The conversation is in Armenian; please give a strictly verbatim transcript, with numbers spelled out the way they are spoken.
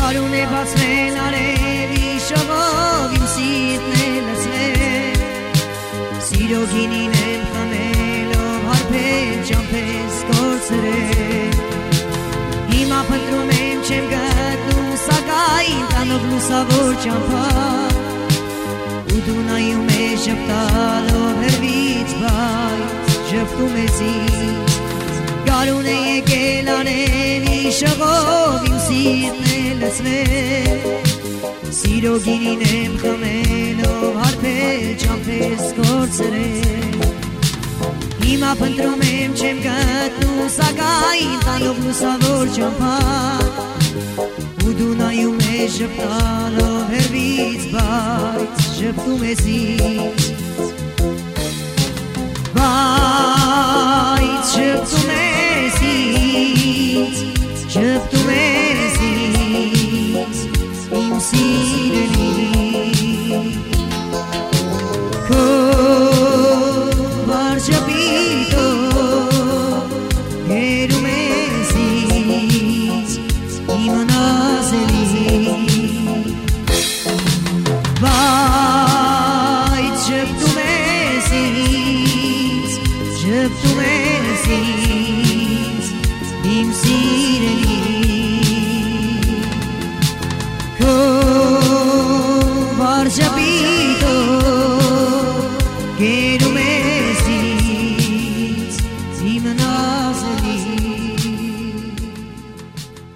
Գարուն է բացվեն արևի շողով իմ սիրտն է լցվել Սիրո գինին եմ խմելով հարբել ճամփես կորցրել Հիմա փնտրում եմ չեմ գտնում սակայն տանող լուսավոր ճամփա Ու դու նայում ես ժպտալով հեռվից բայց ժպտում ես ինձ Գարուն է եկել արևի շողով իմ սիրտն է լցվել Սիրո գինին եմ խմելով հարբել ճամփես կորցրել Հիմա փնտրում եմ չեմ գտնում սակայն տանող լուսավոր ճամփա Ու դու նայում ես ժպտալով հեռվից բայց ժպտում ես ինձ Բայց ժպտում ես ինձ Ժպտում ես ինձ իմ սիրելի Քո վառ ժպիտով գերում ես ինձ իմ նազելի Բայց ժպտում ես ինձ Ժպտում ես ինձ իմ սիրելի